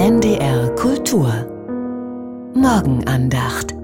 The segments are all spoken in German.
NDR Kultur Morgenandacht.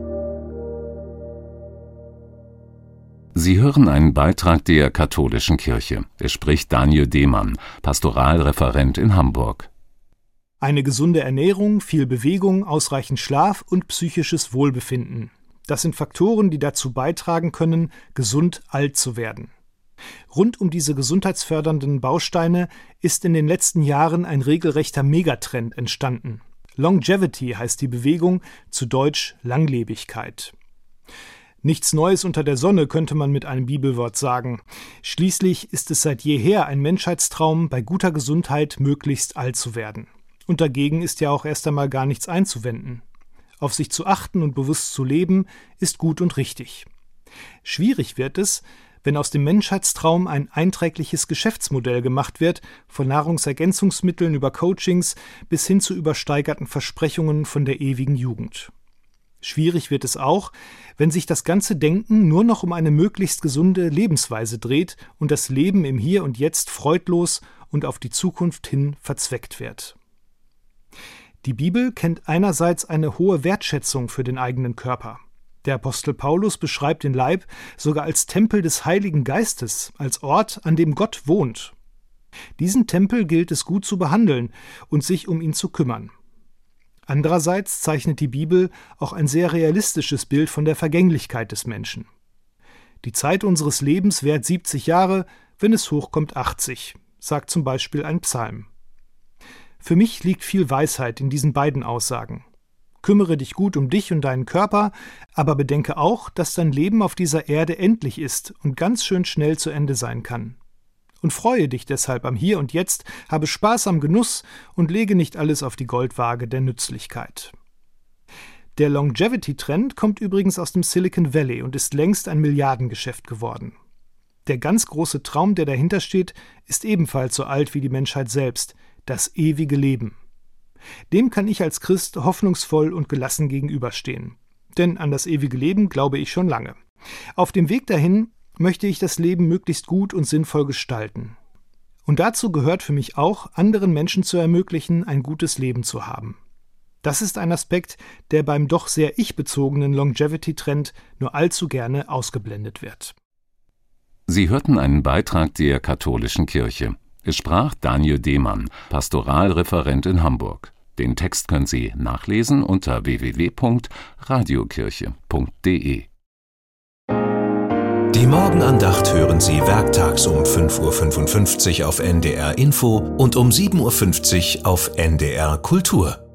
Sie hören einen Beitrag der Katholischen Kirche. Es spricht Daniel Demann, Pastoralreferent in Hamburg. Eine gesunde Ernährung, viel Bewegung, ausreichend Schlaf und psychisches Wohlbefinden. Das sind Faktoren, die dazu beitragen können, gesund alt zu werden. Rund um diese gesundheitsfördernden Bausteine ist in den letzten Jahren ein regelrechter Megatrend entstanden. Longevity heißt die Bewegung, zu Deutsch Langlebigkeit. Nichts Neues unter der Sonne, könnte man mit einem Bibelwort sagen. Schließlich ist es seit jeher ein Menschheitstraum, bei guter Gesundheit möglichst alt zu werden. Und dagegen ist ja auch erst einmal gar nichts einzuwenden. Auf sich zu achten und bewusst zu leben, ist gut und richtig. Schwierig wird es, wenn aus dem Menschheitstraum ein einträgliches Geschäftsmodell gemacht wird, von Nahrungsergänzungsmitteln über Coachings bis hin zu übersteigerten Versprechungen von der ewigen Jugend. Schwierig wird es auch, wenn sich das ganze Denken nur noch um eine möglichst gesunde Lebensweise dreht und das Leben im Hier und Jetzt freudlos und auf die Zukunft hin verzweckt wird. Die Bibel kennt einerseits eine hohe Wertschätzung für den eigenen Körper. Der Apostel Paulus beschreibt den Leib sogar als Tempel des Heiligen Geistes, als Ort, an dem Gott wohnt. Diesen Tempel gilt es gut zu behandeln und sich um ihn zu kümmern. Andererseits zeichnet die Bibel auch ein sehr realistisches Bild von der Vergänglichkeit des Menschen. Die Zeit unseres Lebens währt 70 Jahre, wenn es hochkommt 80, sagt zum Beispiel ein Psalm. Für mich liegt viel Weisheit in diesen beiden Aussagen. Kümmere dich gut um dich und deinen Körper, aber bedenke auch, dass dein Leben auf dieser Erde endlich ist und ganz schön schnell zu Ende sein kann. Und freue dich deshalb am Hier und Jetzt, habe Spaß am Genuss und lege nicht alles auf die Goldwaage der Nützlichkeit. Der Longevity-Trend kommt übrigens aus dem Silicon Valley und ist längst ein Milliardengeschäft geworden. Der ganz große Traum, der dahinter steht, ist ebenfalls so alt wie die Menschheit selbst, das ewige Leben. Dem kann ich als Christ hoffnungsvoll und gelassen gegenüberstehen. Denn an das ewige Leben glaube ich schon lange. Auf dem Weg dahin möchte ich das Leben möglichst gut und sinnvoll gestalten. Und dazu gehört für mich auch, anderen Menschen zu ermöglichen, ein gutes Leben zu haben. Das ist ein Aspekt, der beim doch sehr ich-bezogenen Longevity-Trend nur allzu gerne ausgeblendet wird. Sie hörten einen Beitrag der Katholischen Kirche. Es sprach Daniel Demann, Pastoralreferent in Hamburg. Den Text können Sie nachlesen unter www.radiokirche.de. Die Morgenandacht hören Sie werktags um 5:55 Uhr auf NDR Info und um 7:50 Uhr auf NDR Kultur.